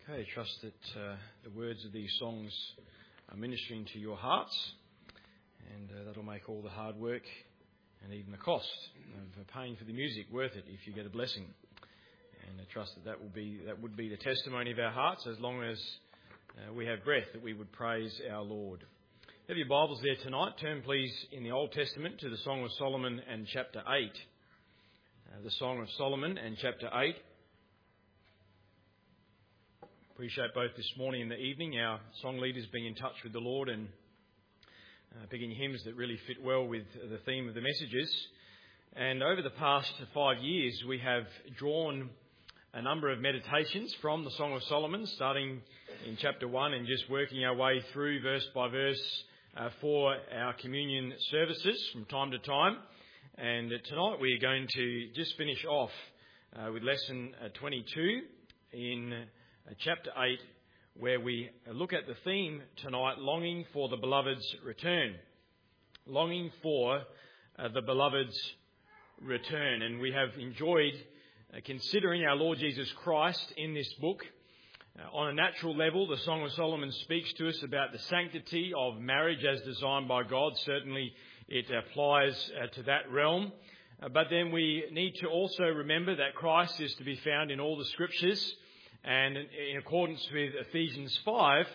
Okay, I trust that the words of these songs are ministering to your hearts, and that'll make all the hard work and even the cost of paying for the music worth it if you get a blessing. And I trust that would be the testimony of our hearts as long as we have breath, that we would praise our Lord. Have your Bibles there tonight. Turn please in the Old Testament to the Song of Solomon and chapter 8. The Song of Solomon and chapter 8. Appreciate both this morning and the evening our song leaders being in touch with the Lord and picking hymns that really fit well with the theme of the messages. And over the past 5 years we have drawn a number of meditations from the Song of Solomon, starting in chapter 1 and just working our way through verse by verse for our communion services from time to time. And tonight we are going to just finish off with lesson 22 in chapter 8, where we look at the theme tonight, longing for the beloved's return. Longing for the beloved's return. And we have enjoyed considering our Lord Jesus Christ in this book. On a natural level, the Song of Solomon speaks to us about the sanctity of marriage as designed by God. Certainly it applies to that realm. But then we need to also remember that Christ is to be found in all the Scriptures. And in accordance with Ephesians 5,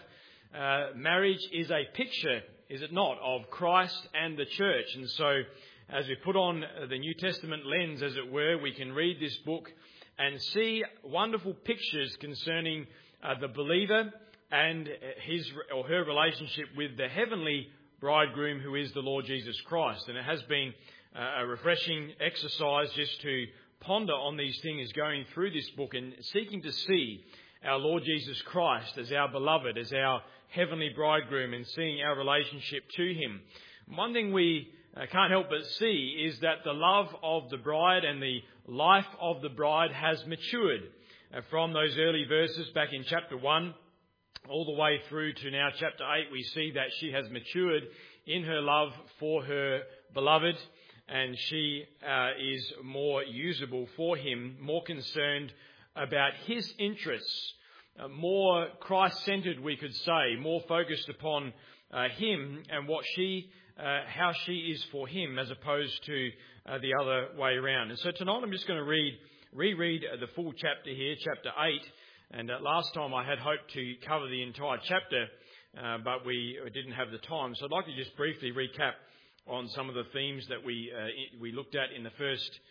marriage is a picture, is it not, of Christ and the church. And so as we put on the New Testament lens, as it were, we can read this book and see wonderful pictures concerning the believer and his or her relationship with the heavenly bridegroom who is the Lord Jesus Christ. And it has been a refreshing exercise just to ponder on these things going through this book and seeking to see our Lord Jesus Christ as our beloved, as our heavenly bridegroom, and seeing our relationship to him. One thing we can't help but see is that the love of the bride and the life of the bride has matured from those early verses back in chapter 1 all the way through to now chapter 8. We see that she has matured in her love for her beloved, and she is more usable for him, more concerned about his interests, more Christ-centered, we could say, more focused upon him and what how she is for him as opposed to the other way around. And so tonight I'm just going to reread the full chapter here, chapter 8. And last time I had hoped to cover the entire chapter, but we didn't have the time. So I'd like to just briefly recap on some of the themes that we looked at in the first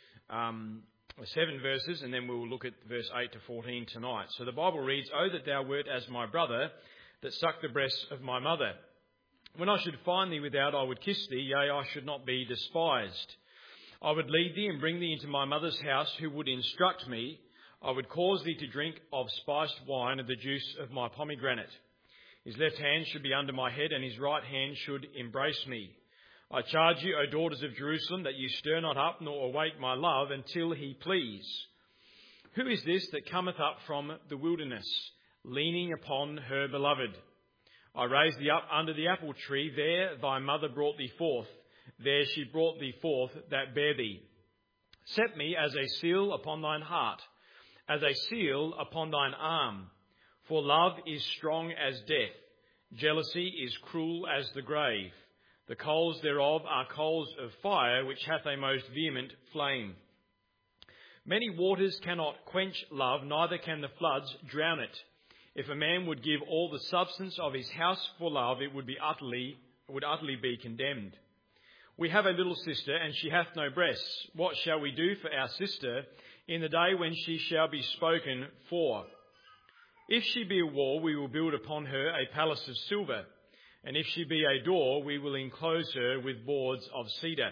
7 verses, and then we will look at verse 8 to 14 tonight. So the Bible reads, "O that thou wert as my brother, that sucked the breasts of my mother. When I should find thee without, I would kiss thee, yea, I should not be despised. I would lead thee and bring thee into my mother's house, who would instruct me. I would cause thee to drink of spiced wine of the juice of my pomegranate. His left hand should be under my head, and his right hand should embrace me. I charge you, O daughters of Jerusalem, that you stir not up nor awake my love until he please. Who is this that cometh up from the wilderness, leaning upon her beloved? I raised thee up under the apple tree, there thy mother brought thee forth, there she brought thee forth that bare thee. Set me as a seal upon thine heart, as a seal upon thine arm. For love is strong as death, jealousy is cruel as the grave. The coals thereof are coals of fire, which hath a most vehement flame. Many waters cannot quench love, neither can the floods drown it. If a man would give all the substance of his house for love, it would utterly be condemned. We have a little sister, and she hath no breasts. What shall we do for our sister in the day when she shall be spoken for? If she be a wall, we will build upon her a palace of silver. And if she be a door, we will enclose her with boards of cedar.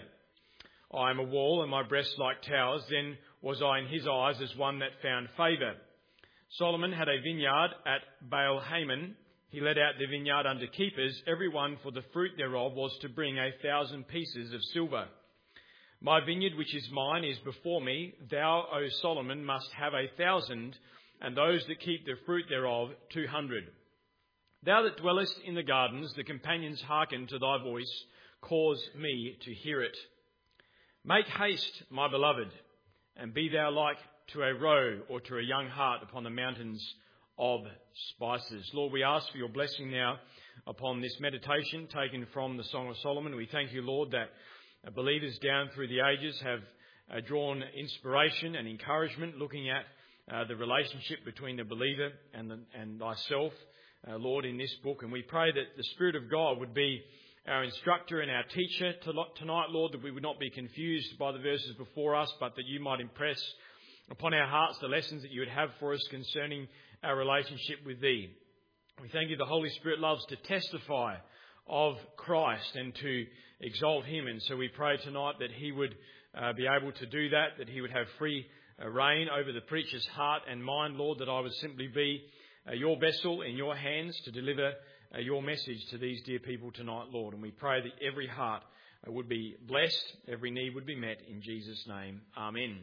I am a wall, and my breasts like towers. Then was I in his eyes as one that found favour. Solomon had a vineyard at Baal-Hamon. He let out the vineyard under keepers. Every one for the fruit thereof was to bring 1,000 pieces of silver. My vineyard, which is mine, is before me. Thou, O Solomon, must have 1,000, and those that keep the fruit thereof 200. Thou that dwellest in the gardens, the companions hearken to thy voice, cause me to hear it. Make haste, my beloved, and be thou like to a roe or to a young hart upon the mountains of spices. Lord, we ask for your blessing now upon this meditation taken from the Song of Solomon. We thank you, Lord, that believers down through the ages have drawn inspiration and encouragement looking at the relationship between the believer and thyself, Lord, in this book. And we pray that the Spirit of God would be our instructor and our teacher tonight, Lord, that we would not be confused by the verses before us, but that you might impress upon our hearts the lessons that you would have for us concerning our relationship with thee. We thank you the Holy Spirit loves to testify of Christ and to exalt him. And so we pray tonight that he would be able to do that, that he would have free reign over the preacher's heart and mind, Lord, that I would simply be your vessel in your hands to deliver your message to these dear people tonight, Lord. And we pray that every heart would be blessed, every need would be met in Jesus' name. Amen.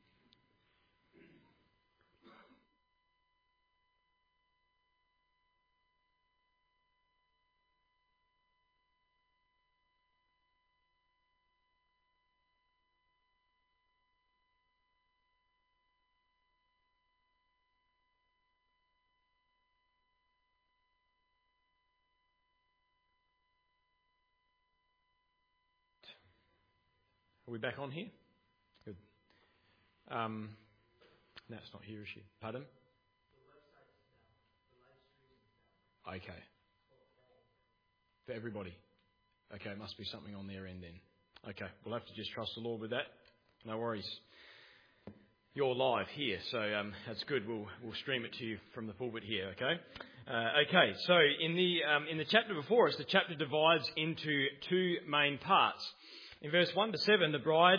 Are we back on here? Good. No, it's not here, is she? Pardon? Okay. For everybody. Okay, it must be something on their end then. Okay, we'll have to just trust the Lord with that. No worries. You're live here, so that's good. We'll stream it to you from the pulpit here, okay? Okay, so in the chapter before us, the chapter divides into two main parts. In verse 1 to 7, the bride,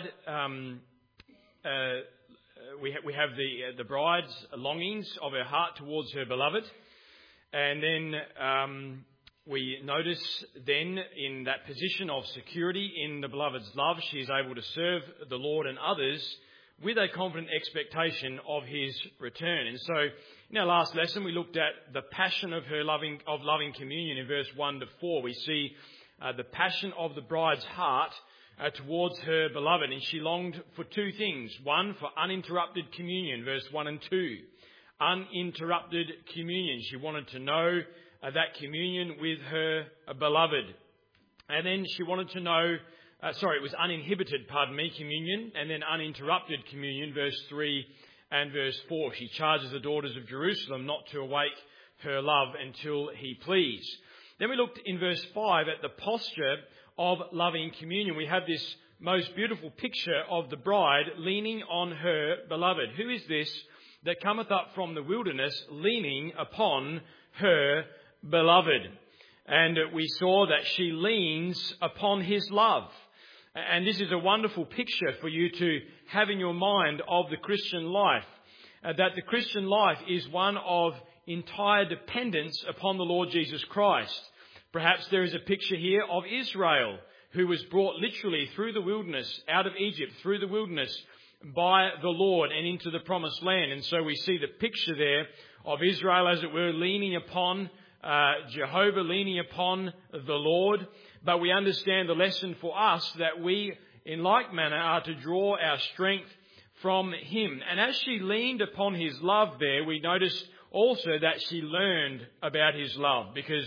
we have the bride's longings of her heart towards her beloved. And then we notice then in that position of security in the beloved's love, she is able to serve the Lord and others with a confident expectation of his return. And so in our last lesson, we looked at the passion of her loving communion in verse 1 to 4. We see the passion of the bride's heart towards her beloved, and she longed for two things. One, for uninterrupted communion, verse 1 and 2. Uninterrupted communion. She wanted to know that communion with her beloved. And then she wanted to know, it was uninhibited, communion, and then uninterrupted communion, verse 3 and verse 4. She charges the daughters of Jerusalem not to awake her love until he please. Then we looked in verse 5 at the posture of loving communion. We have this most beautiful picture of the bride leaning on her beloved. Who is this that cometh up from the wilderness leaning upon her beloved? And we saw that she leans upon his love. And this is a wonderful picture for you to have in your mind of the Christian life. That the Christian life is one of entire dependence upon the Lord Jesus Christ. Perhaps there is a picture here of Israel, who was brought literally through the wilderness, out of Egypt, through the wilderness, by the Lord and into the promised land. And so we see the picture there of Israel, as it were, leaning upon Jehovah, leaning upon the Lord. But we understand the lesson for us that we, in like manner, are to draw our strength from him. And as she leaned upon his love there, we noticed also that she learned about his love, because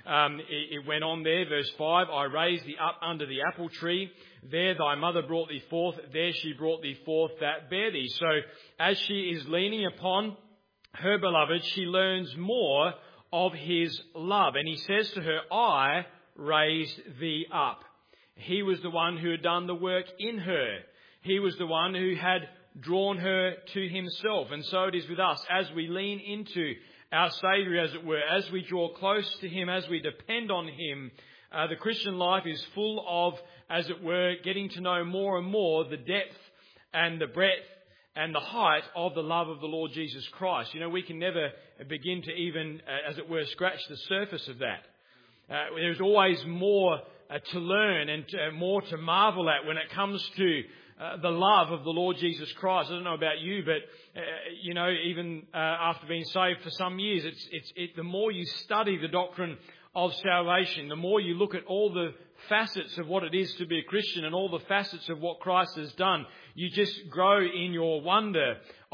it went on there, verse 5, I raised thee up under the apple tree. There thy mother brought thee forth. There she brought thee forth that bare thee. So as she is leaning upon her beloved, she learns more of his love. And he says to her, I raised thee up. He was the one who had done the work in her. He was the one who had drawn her to himself. And so it is with us as we lean into our Saviour, as it were, as we draw close to him, as we depend on him. The Christian life is full of, as it were, getting to know more and more the depth and the breadth and the height of the love of the Lord Jesus Christ. You know, we can never begin to even, as it were, scratch the surface of that. There's always more to learn and more to marvel at when it comes to the love of the Lord Jesus Christ. I don't know about you, but even after being saved for some years, the more you study the doctrine of salvation, the more you look at all the facets of what it is to be a Christian and all the facets of what Christ has done, you just grow in your wonder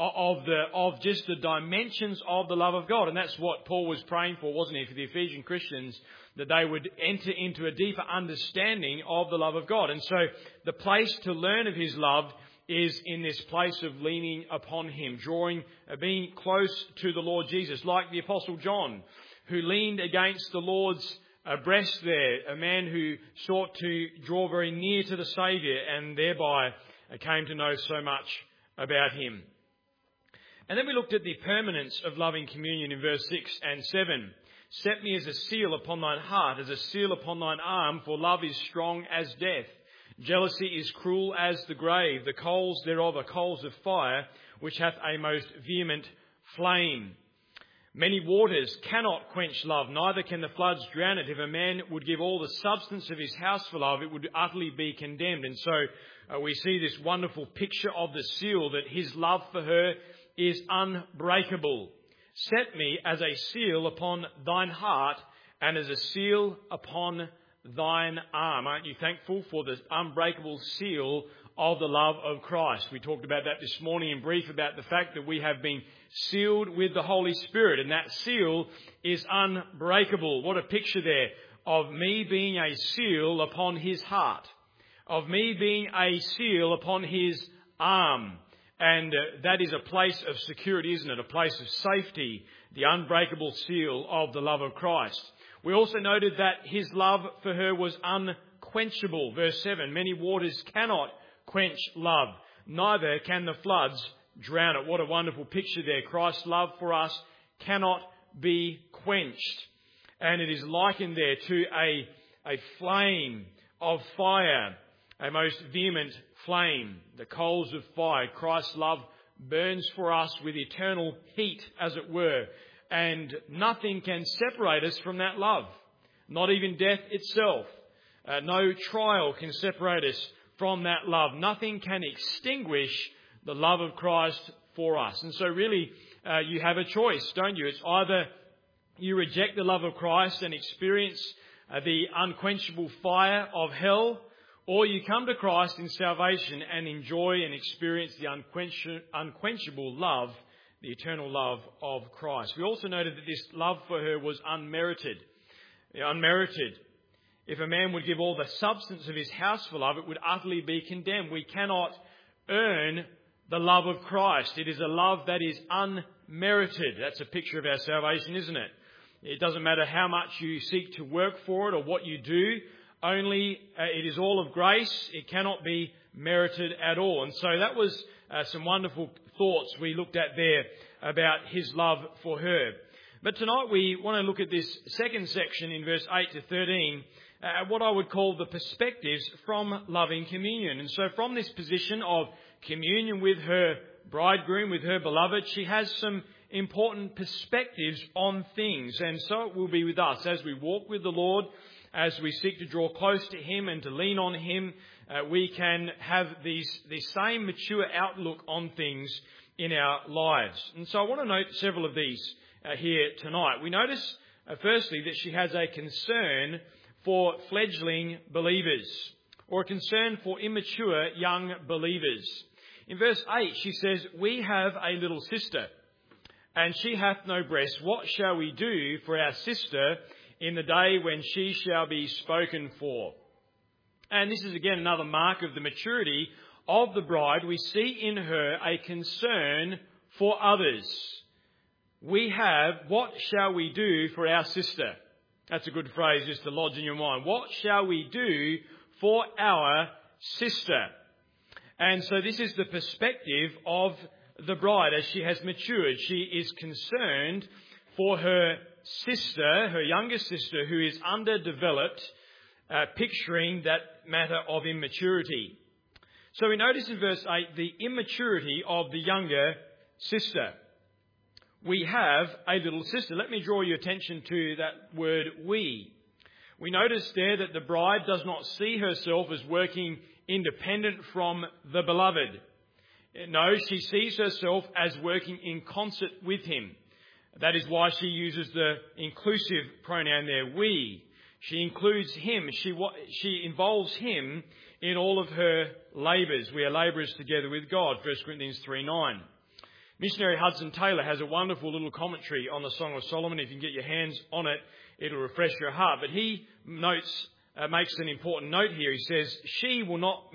of just the dimensions of the love of God. And that's what Paul was praying for, wasn't he, for the Ephesian Christians, that they would enter into a deeper understanding of the love of God. And so the place to learn of his love is in this place of leaning upon him, being close to the Lord Jesus, like the Apostle John, who leaned against the Lord's breast there, a man who sought to draw very near to the Saviour and thereby came to know so much about him. And then we looked at the permanence of loving communion in verse 6 and 7. Set me as a seal upon thine heart, as a seal upon thine arm, for love is strong as death. Jealousy is cruel as the grave. The coals thereof are coals of fire, which hath a most vehement flame. Many waters cannot quench love, neither can the floods drown it. If a man would give all the substance of his house for love, it would utterly be condemned. And so we see this wonderful picture of the seal, that his love for her is unbreakable. Set me as a seal upon thine heart, and as a seal upon thine arm. Aren't you thankful for the unbreakable seal of the love of Christ? We talked about that this morning in brief, about the fact that we have been sealed with the Holy Spirit, and that seal is unbreakable. What a picture there of me being a seal upon his heart, of me being a seal upon his arm. And that is a place of security, isn't it? A place of safety, the unbreakable seal of the love of Christ. We also noted that his love for her was unquenchable. Verse 7, many waters cannot quench love, neither can the floods drown it. What a wonderful picture there. Christ's love for us cannot be quenched. And it is likened there to a flame of fire, a most vehement flame, the coals of fire. Christ's love burns for us with eternal heat, as it were, and nothing can separate us from that love, not even death itself. No trial can separate us from that love. Nothing can extinguish the love of Christ for us. And so really, you have a choice, don't you? It's either you reject the love of Christ and experience the unquenchable fire of hell, or you come to Christ in salvation and enjoy and experience the unquenchable love, the eternal love of Christ. We also noted that this love for her was unmerited. Unmerited. If a man would give all the substance of his house for love, it would utterly be condemned. We cannot earn the love of Christ. It is a love that is unmerited. That's a picture of our salvation, isn't it? It doesn't matter how much you seek to work for it or what you do. Only it is all of grace. It cannot be merited at all. And so that was some wonderful thoughts we looked at there about his love for her. But tonight we want to look at this second section in verse 8 to 13, what I would call the perspectives from loving communion. And so from this position of communion with her bridegroom, with her beloved, she has some important perspectives on things. And so it will be with us as we walk with the Lord, as we seek to draw close to him and to lean on him. We can have the same mature outlook on things in our lives. And so I want to note several of these here tonight. We notice, firstly, that she has a concern for fledgling believers, or a concern for immature young believers. In verse 8, she says, we have a little sister, and she hath no breast. What shall we do for our sister in the day when she shall be spoken for? And this is again another mark of the maturity of the bride. We see in her a concern for others. We have, what shall we do for our sister? That's a good phrase just to lodge in your mind. What shall we do for our sister? And so this is the perspective of the bride as she has matured. She is concerned for her sister, her younger sister, who is underdeveloped, picturing that matter of immaturity. So we notice in verse 8 the immaturity of the younger sister. We have a little sister. Let me draw your attention to that word we. We notice there that the bride does not see herself as working independent from the beloved. No, she sees herself as working in concert with him. That is why she uses the inclusive pronoun there, we. She includes him. She involves him in all of her labours. We are labourers together with God, 1 Corinthians 3:9. Missionary Hudson Taylor has a wonderful little commentary on the Song of Solomon. If you can get your hands on it, it'll refresh your heart. But he makes an important note here. He says, she will not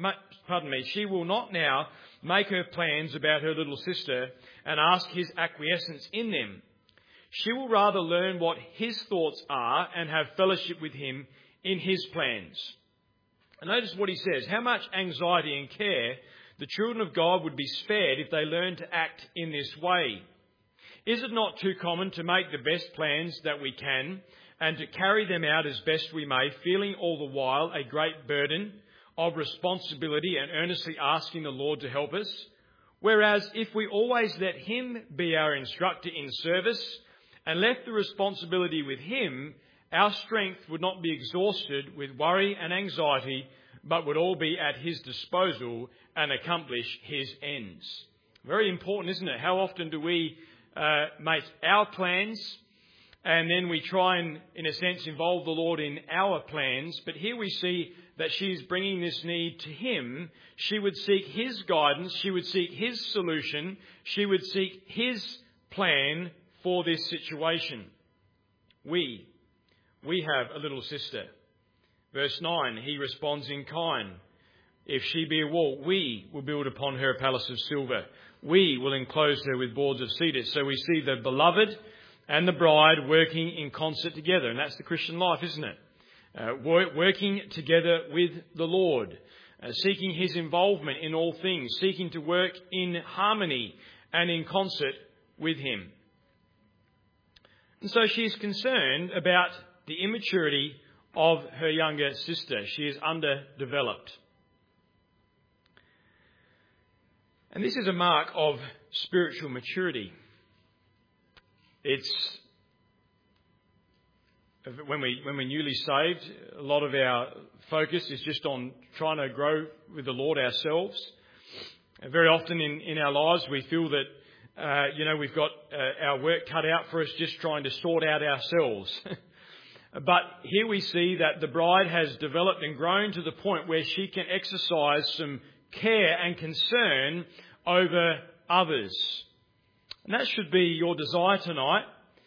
now make her plans about her little sister and ask his acquiescence in them. She will rather learn what his thoughts are and have fellowship with him in his plans. And notice what he says. How much anxiety and care the children of God would be spared if they learned to act in this way. Is it not too common to make the best plans that we can and to carry them out as best we may, feeling all the while a great burden of responsibility and earnestly asking the Lord to help us? Whereas if we always let him be our instructor in service and left the responsibility with him, our strength would not be exhausted with worry and anxiety, but would all be at his disposal and accomplish his ends. Very important, isn't it? How often do we make our plans and then we try and, in a sense, involve the Lord in our plans? But here we see that she's bringing this need to him. She would seek his guidance. She would seek his solution. She would seek his plan for this situation. We have a little sister. Verse 9, he responds in kind. If she be a wall, we will build upon her a palace of silver. We will enclose her with boards of cedar. So we see the beloved and the bride working in concert together. And that's the Christian life, isn't it? Working together with the Lord, seeking his involvement in all things, seeking to work in harmony and in concert with him. And so she is concerned about the immaturity of her younger sister. She is underdeveloped. And this is a mark of spiritual maturity. It's when we're newly saved, a lot of our focus is just on trying to grow with the Lord ourselves. Very often in our lives we feel that we've got our work cut out for us just trying to sort out ourselves. But here we see that the bride has developed and grown to the point where she can exercise some care and concern over others. And that should be your desire tonight,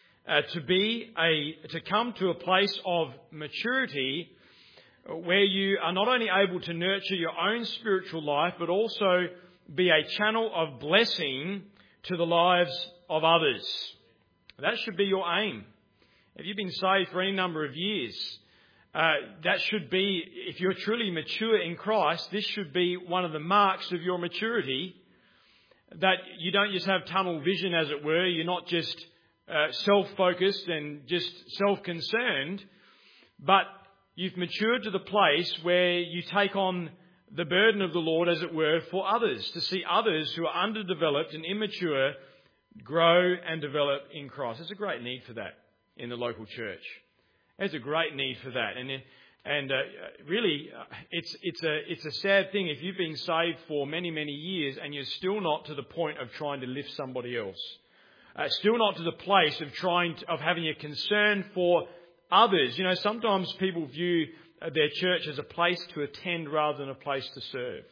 to come to a place of maturity where you are not only able to nurture your own spiritual life, but also be a channel of blessing to the lives of others. That should be your aim. If you've been saved for any number of years, that should be, if you're truly mature in Christ, this should be one of the marks of your maturity, that you don't just have tunnel vision, as it were. You're not just self-focused and just self-concerned, but you've matured to the place where you take on the burden of the Lord, as it were, for others, to see others who are underdeveloped and immature grow and develop in Christ. There's a great need for that in the local church. There's a great need for that. And really, it's a sad thing if you've been saved for many, many years and you're still not to the point of trying to lift somebody else. Still not to the place of having a concern for others. You know, sometimes people view their church as a place to attend rather than a place to serve.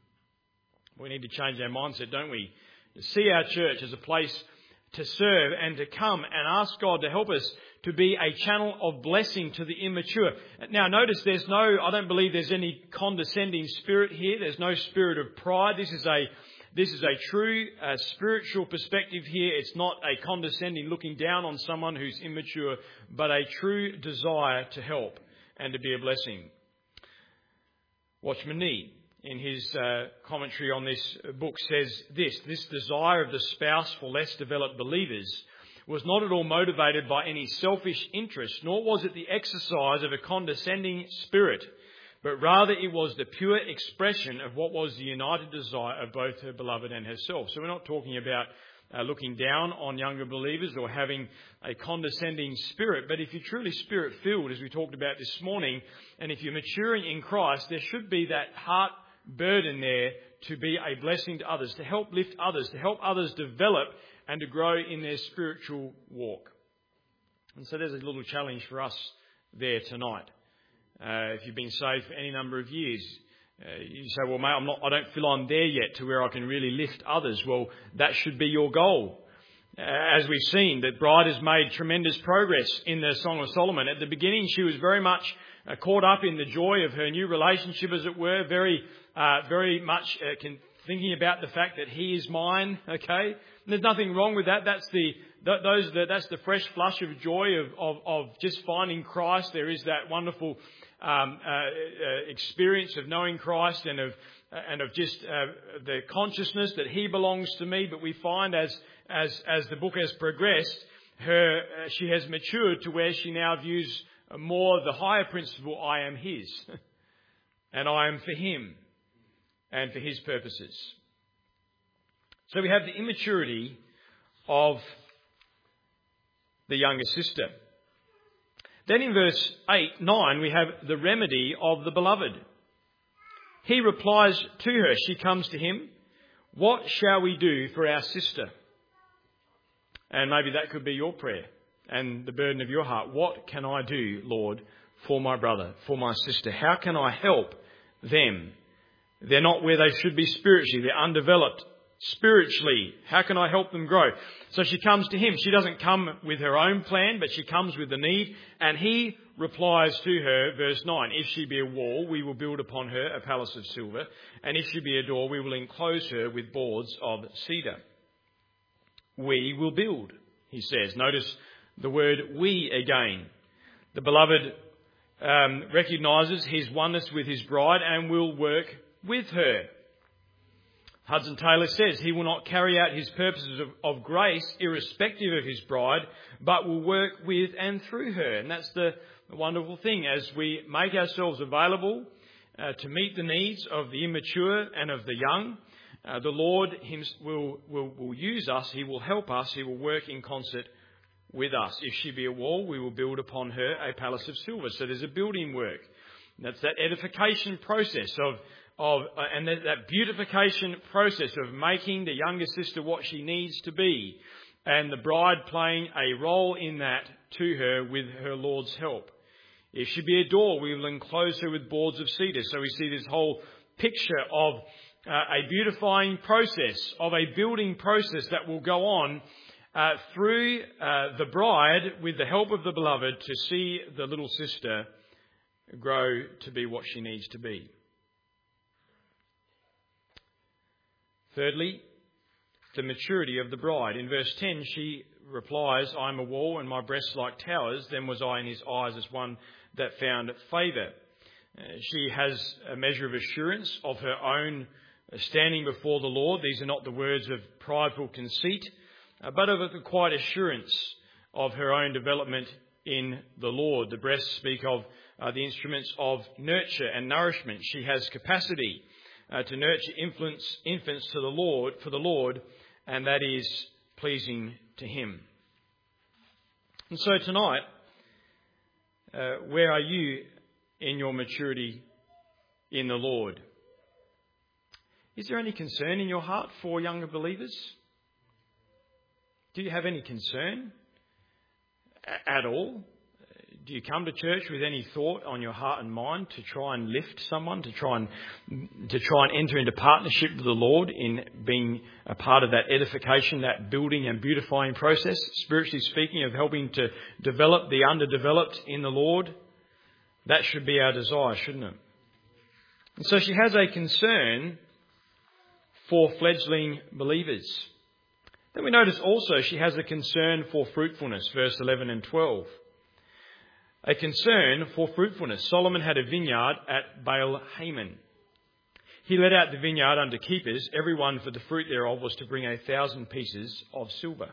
We need to change our mindset, don't we? See our church as a place to serve and to come and ask God to help us to be a channel of blessing to the immature. Now notice I don't believe there's any condescending spirit here. There's no spirit of pride. This is a true spiritual perspective here. It's not a condescending looking down on someone who's immature, but a true desire to help and to be a blessing. Watchman Nee, in his commentary on this book, says this desire of the spouse for less developed believers was not at all motivated by any selfish interest, nor was it the exercise of a condescending spirit, but rather it was the pure expression of what was the united desire of both her beloved and herself. So we're not talking about looking down on younger believers or having a condescending spirit, but if you're truly spirit-filled, as we talked about this morning, and if you're maturing in Christ, there should be that heart burden there to be a blessing to others, to help lift others, to help others develop and to grow in their spiritual walk. And so there's a little challenge for us there tonight. If you've been saved for any number of years, you say, well, mate, I don't feel I'm there yet to where I can really lift others. Well, that should be your goal. As we've seen, that bride has made tremendous progress in the Song of Solomon. At the beginning, she was very much caught up in the joy of her new relationship, as it were, very much thinking about the fact that he is mine. Okay, and there's nothing wrong with that. That's the fresh flush of joy of just finding Christ. There is that wonderful experience of knowing Christ and of just the consciousness that he belongs to me. But we find as the book has progressed, she has matured to where she now views more the higher principle, I am his, and I am for him and for his purposes. So we have the immaturity of the younger sister. Then in verse 9, we have the remedy of the beloved. He replies to her, she comes to him, what shall we do for our sister? And maybe that could be your prayer and the burden of your heart. What can I do, Lord, for my brother, for my sister? How can I help them? They're not where they should be spiritually. They're undeveloped spiritually. How can I help them grow? So she comes to him. She doesn't come with her own plan, but she comes with the need. And he replies to her, verse 9, if she be a wall, we will build upon her a palace of silver. And if she be a door, we will enclose her with boards of cedar. We will build, he says. Notice the word we again. The beloved recognises his oneness with his bride and will work with her. Hudson Taylor says he will not carry out his purposes of grace irrespective of his bride, but will work with and through her. And that's the wonderful thing. As we make ourselves available to meet the needs of the immature and of the young, the Lord will use us. He will help us. He will work in concert with us. If she be a wall, we will build upon her a palace of silver. So there's a building work. That's that edification process and that beautification process of making the younger sister what she needs to be, and the bride playing a role in that to her with her Lord's help. If she be a door, we will enclose her with boards of cedar. So we see this whole picture of a beautifying process, of a building process that will go on through the bride with the help of the beloved to see the little sister grow to be what she needs to be. Thirdly, the maturity of the bride. In verse 10, she replies, I am a wall and my breasts like towers. Then was I in his eyes as one that found favour. She has a measure of assurance of her own standing before the Lord. These are not the words of prideful conceit, but of a quiet assurance of her own development in the Lord. The breasts speak of the instruments of nurture and nourishment. She has capacity to nurture infants to the Lord, for the Lord, and that is pleasing to him. And so tonight, where are you in your maturity in the Lord? Is there any concern in your heart for younger believers? Do you have any concern at all? Do you come to church with any thought on your heart and mind to try and lift someone, to try and enter into partnership with the Lord in being a part of that edification, that building and beautifying process, spiritually speaking, of helping to develop the underdeveloped in the Lord? That should be our desire, shouldn't it? And so she has a concern for fledgling believers. Then we notice also she has a concern for fruitfulness, verse 11 and 12. A concern for fruitfulness. Solomon had a vineyard at Baal Hamon. He let out the vineyard under keepers. Every one for the fruit thereof was to bring 1,000 pieces of silver.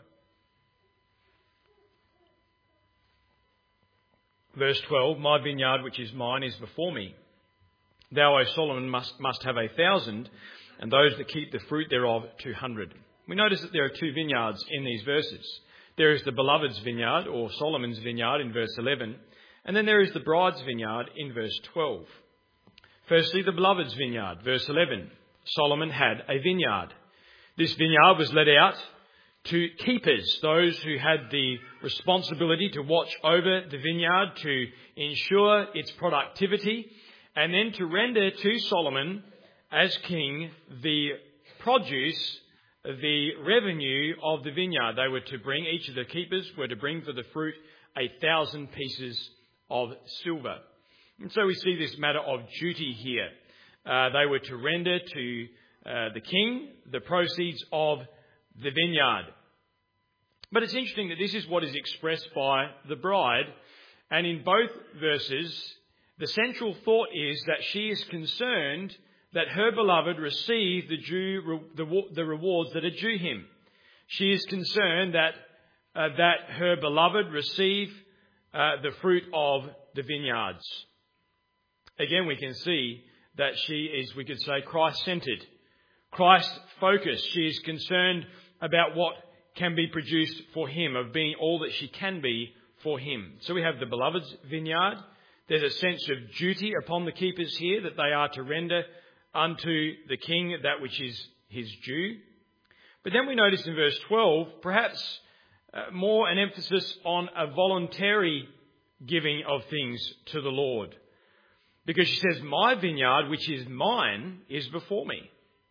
Verse 12, my vineyard which is mine is before me. Thou, O Solomon, must have 1,000, and those that keep the fruit thereof 200. We notice that there are two vineyards in these verses. There is the beloved's vineyard, or Solomon's vineyard, in verse 11. And then there is the bride's vineyard in verse 12. Firstly, the beloved's vineyard, verse 11. Solomon had a vineyard. This vineyard was let out to keepers, those who had the responsibility to watch over the vineyard, to ensure its productivity, and then to render to Solomon, as king, the produce, the revenue of the vineyard. They were to bring, each of the keepers were to bring for the fruit 1,000 pieces of silver. And so we see this matter of duty here. They were to render to the king the proceeds of the vineyard. But it's interesting that this is what is expressed by the bride, and in both verses the central thought is that she is concerned that her beloved receive the rewards that are due him. She is concerned that her beloved receive the fruit of the vineyards. Again, we can see that she is, we could say, Christ-centred, Christ-focused. She is concerned about what can be produced for him, of being all that she can be for him. So we have the beloved's vineyard. There's a sense of duty upon the keepers here, that they are to render unto the king that which is his due. But then we notice in verse 12, perhaps more an emphasis on a voluntary giving of things to the Lord. Because she says, my vineyard, which is mine, is before me.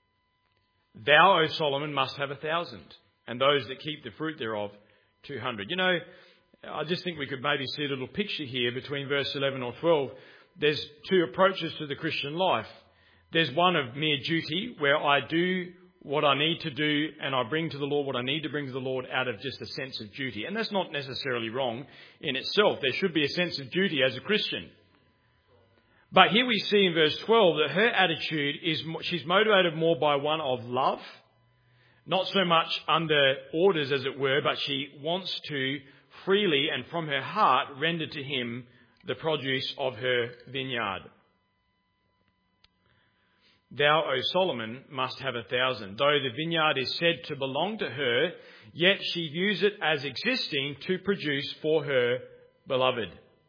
Thou, O Solomon, must have 1,000, and those that keep the fruit thereof 200. You know, I just think we could maybe see a little picture here between verse 11 or 12. There's two approaches to the Christian life. There's one of mere duty, where I do what I need to do and I bring to the Lord what I need to bring to the Lord out of just a sense of duty. And that's not necessarily wrong in itself. There should be a sense of duty as a Christian. But here we see in verse 12 that her attitude is, she's motivated more by one of love, not so much under orders as it were, but she wants to freely and from her heart render to him the produce of her vineyard. Thou, O Solomon, must have 1,000. Though the vineyard is said to belong to her, yet she views it as existing to produce for her beloved.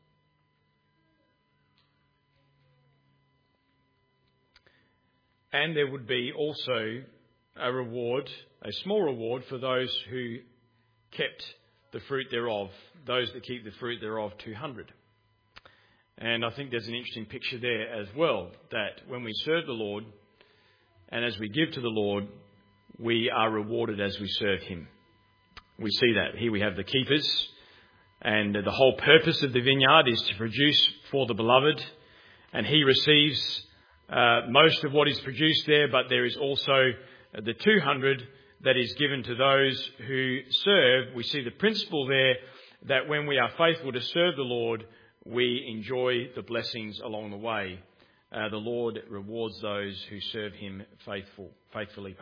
And there would be also a reward, a small reward, for those who kept the fruit thereof, those that keep the fruit thereof 200. And I think there's an interesting picture there as well, that when we serve the Lord and as we give to the Lord, we are rewarded as we serve him. We see that. Here we have the keepers, and the whole purpose of the vineyard is to produce for the beloved, and he receives most of what is produced there, but there is also the 200 that is given to those who serve. We see the principle there that when we are faithful to serve the Lord, we enjoy the blessings along the way. The Lord rewards those who serve him faithfully.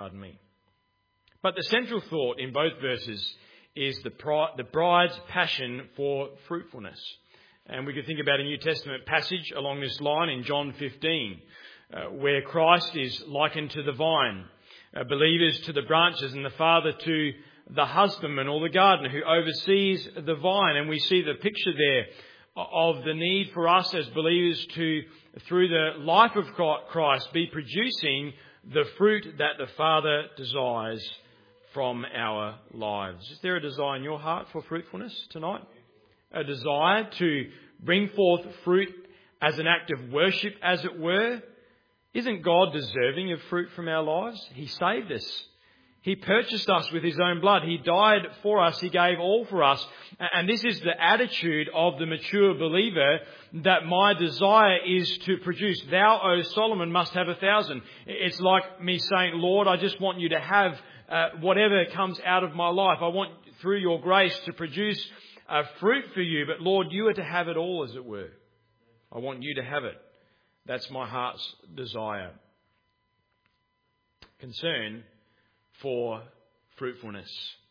But the central thought in both verses is the bride's passion for fruitfulness. And we could think about a New Testament passage along this line in John 15, where Christ is likened to the vine, believers to the branches, and the Father to the husbandman or the gardener who oversees the vine. And we see the picture there of the need for us as believers to, through the life of Christ, be producing the fruit that the Father desires from our lives. Is there a desire in your heart for fruitfulness tonight? A desire to bring forth fruit as an act of worship, as it were? Isn't God deserving of fruit from our lives? He saved us. He purchased us with his own blood. He died for us. He gave all for us. And this is the attitude of the mature believer, that my desire is to produce. Thou, O Solomon, must have 1,000. It's like me saying, Lord, I just want you to have whatever comes out of my life. I want, through your grace, to produce fruit for you. But Lord, you are to have it all, as it were. I want you to have it. That's my heart's desire. Concern for fruitfulness.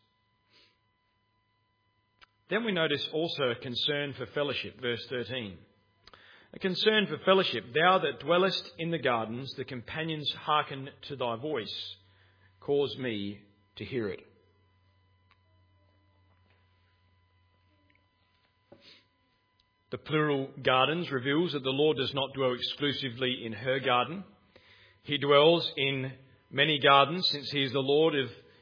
Then we notice also a concern for fellowship, verse 13. A concern for fellowship. Thou that dwellest in the gardens, the companions hearken to thy voice. Cause me to hear it. The plural gardens reveals that the Lord does not dwell exclusively in her garden. He dwells in many gardens, since he is the Lord of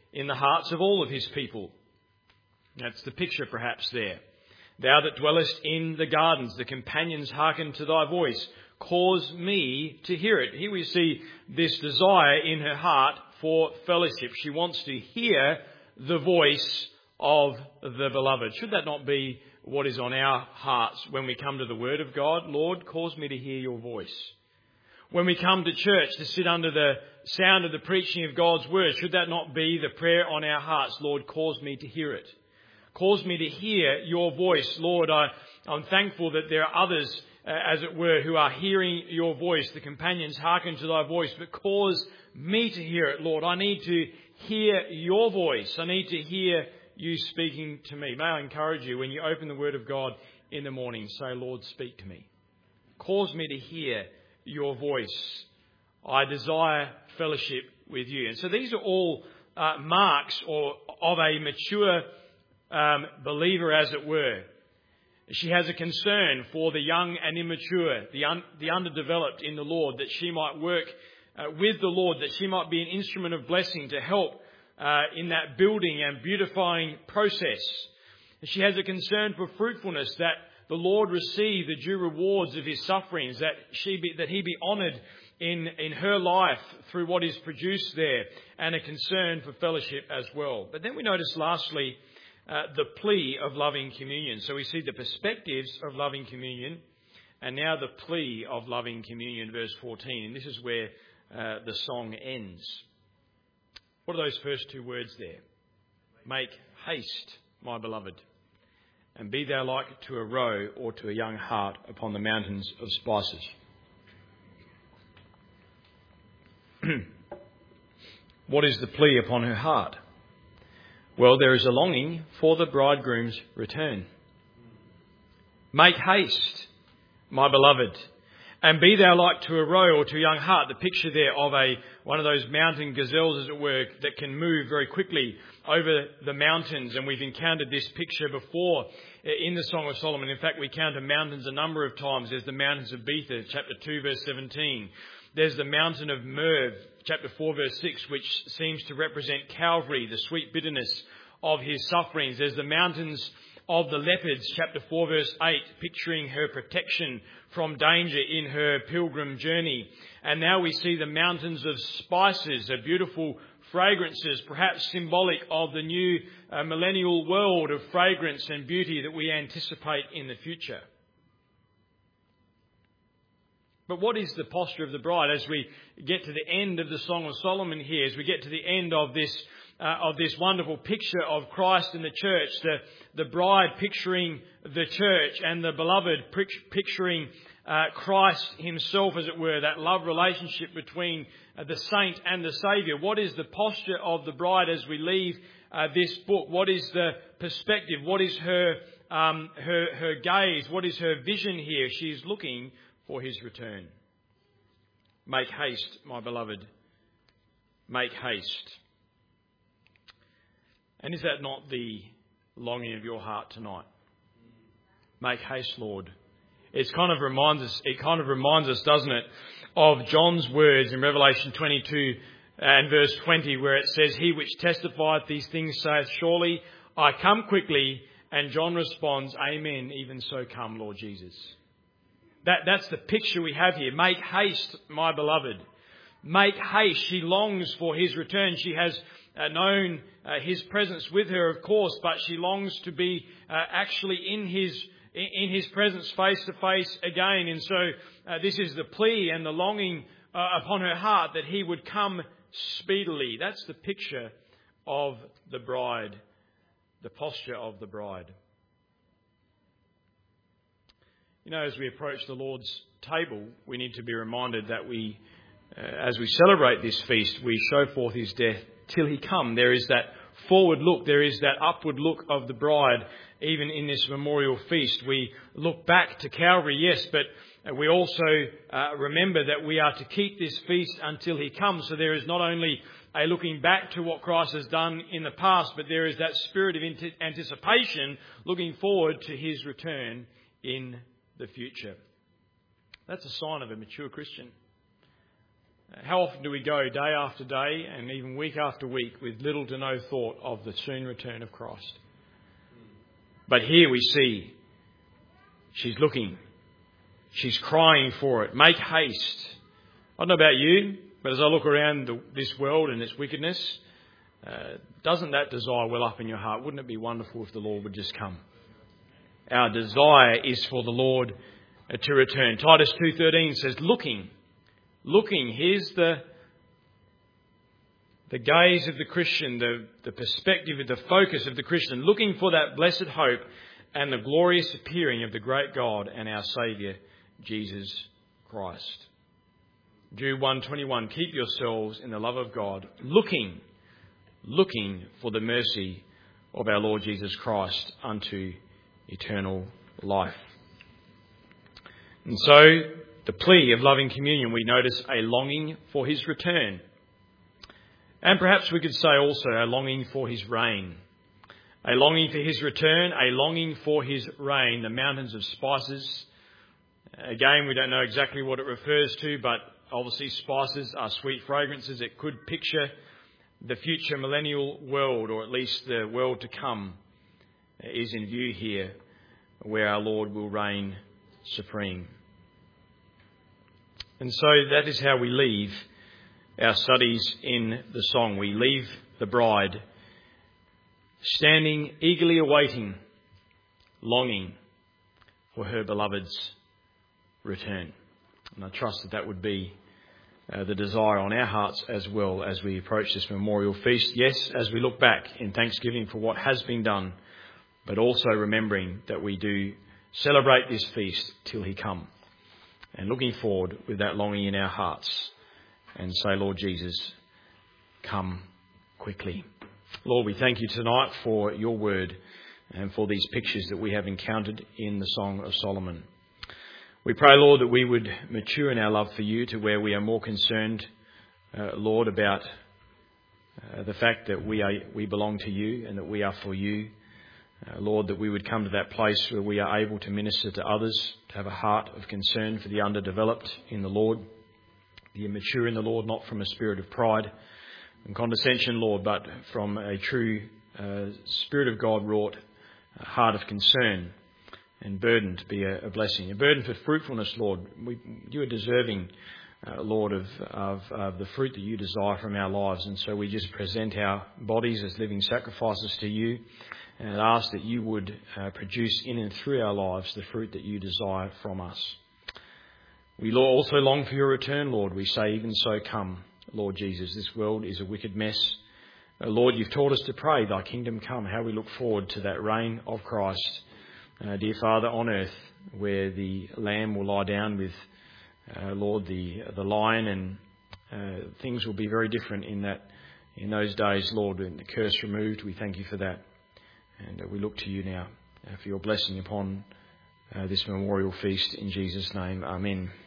in the hearts of all of his people. That's the picture perhaps there. Thou that dwellest in the gardens, the companions hearken to thy voice. Cause me to hear it. Here we see this desire in her heart for fellowship. She wants to hear the voice of the beloved. Should that not be what is on our hearts when we come to the Word of God? Lord, cause me to hear your voice. When we come to church to sit under the sound of the preaching of God's Word, should that not be the prayer on our hearts? Lord, cause me to hear it. Cause me to hear your voice. Lord, I'm thankful that there are others, as it were, who are hearing your voice. The companions hearken to thy voice, but cause me to hear it, Lord. I need to hear your voice. I need to hear you speaking to me. May I encourage you, when you open the Word of God in the morning, say, Lord, speak to me. Cause me to hear your voice. I desire fellowship with you. And so these are all marks of a mature believer, as it were. She has a concern for the young and immature, the underdeveloped in the Lord, that she might work with the Lord, that she might be an instrument of blessing to help in that building and beautifying process. She has a concern for fruitfulness, that the Lord receive the due rewards of his sufferings, that he be honoured in her life through what is produced there, and a concern for fellowship as well. But then we notice lastly the plea of loving communion. So we see the perspectives of loving communion, and now the plea of loving communion, verse 14. And this is where the song ends. What are those first two words there? Make haste, my beloved, and be thou like to a roe or to a young hart upon the mountains of spices. What is the plea upon her heart? Well, there is a longing for the bridegroom's return. Make haste, my beloved, and be thou like to a roe or to a young hart. The picture there of one of those mountain gazelles, as it were, that can move very quickly over the mountains. And we've encountered this picture before in the Song of Solomon. In fact, we encounter mountains a number of times. There's the mountains of Bether, chapter 2, verse 17. There's the mountain of Merv, chapter 4, verse 6, which seems to represent Calvary, the sweet bitterness of his sufferings. There's the mountains of the leopards, chapter 4, verse 8, picturing her protection from danger in her pilgrim journey. And now we see the mountains of spices, beautiful fragrances, perhaps symbolic of the new millennial world of fragrance and beauty that we anticipate in the future. But what is the posture of the bride as we get to the end of the Song of Solomon here, as we get to the end of this wonderful picture of Christ and the church, the bride picturing the church and the beloved picturing Christ himself, as it were, that love relationship between the saint and the Saviour. What is the posture of the bride as we leave this book? What is the perspective? What is her gaze? What is her vision here? She is looking for his return. Make haste, my beloved. Make haste. And is that not the longing of your heart tonight? Make haste, Lord. It kind of reminds us, doesn't it, of John's words in Revelation 22 and verse 20, where it says, He which testifieth these things saith, Surely I come quickly. And John responds, Amen, even so come, Lord Jesus. That's the picture we have here. Make haste, my beloved. Make haste. She longs for his return. She has known his presence with her, of course, but she longs to be actually in his presence face to face again. And so this is the plea and the longing upon her heart that he would come speedily. That's the picture of the bride, the posture of the bride. You know, as we approach the Lord's table, we need to be reminded that as we celebrate this feast, we show forth his death till he come. There is that forward look, there is that upward look of the bride, even in this memorial feast. We look back to Calvary, yes, but we also remember that we are to keep this feast until he comes. So there is not only a looking back to what Christ has done in the past, but there is that spirit of anticipation looking forward to his return in the future. That's a sign of a mature Christian. How often do we go day after day and even week after week with little to no thought of the soon return of Christ? But here we see she's looking. She's crying for it. Make haste. I don't know about you, but as I look around this world and its wickedness, doesn't that desire well up in your heart? Wouldn't it be wonderful if the Lord would just come? Our desire is for the Lord to return. Titus 2:13 says, looking. Here's the gaze of the Christian, the perspective, the focus of the Christian, looking for that blessed hope and the glorious appearing of the great God and our Saviour, Jesus Christ. Jude 1:21, keep yourselves in the love of God, looking for the mercy of our Lord Jesus Christ unto eternal life. And so, the plea of loving communion, we notice a longing for his return. And perhaps we could say also a longing for his reign. A longing for his return, a longing for his reign, the mountains of spices. Again, we don't know exactly what it refers to, but obviously spices are sweet fragrances. It could picture the future millennial world, or at least the world to come, is in view here, where our Lord will reign supreme. And so that is how we leave our studies in the song. We leave the bride standing eagerly awaiting, longing for her beloved's return. And I trust that would be the desire on our hearts as well as we approach this memorial feast. Yes, as we look back in thanksgiving for what has been done, but also remembering that we do celebrate this feast till he come. And looking forward with that longing in our hearts and say, Lord Jesus, come quickly. Lord, we thank you tonight for your word and for these pictures that we have encountered in the Song of Solomon. We pray, Lord, that we would mature in our love for you to where we are more concerned, Lord, about the fact that we belong to you and that we are for you. Lord, that we would come to that place where we are able to minister to others, to have a heart of concern for the underdeveloped in the Lord, the immature in the Lord, not from a spirit of pride and condescension, Lord, but from a true Spirit of God wrought heart of concern and burden to be a blessing. A burden for fruitfulness, Lord. You are deserving, Lord, of the fruit that you desire from our lives. And so we just present our bodies as living sacrifices to you and ask that you would produce in and through our lives the fruit that you desire from us. We also long for your return, Lord. We say, even so, come, Lord Jesus. This world is a wicked mess. Lord, you've taught us to pray, thy kingdom come. How we look forward to that reign of Christ, dear Father, on earth, where the Lamb will lie down with, Lord, the lion, and things will be very different in those days, Lord, when the curse removed. We thank you for that. And we look to you now for your blessing upon this memorial feast in Jesus' name. Amen.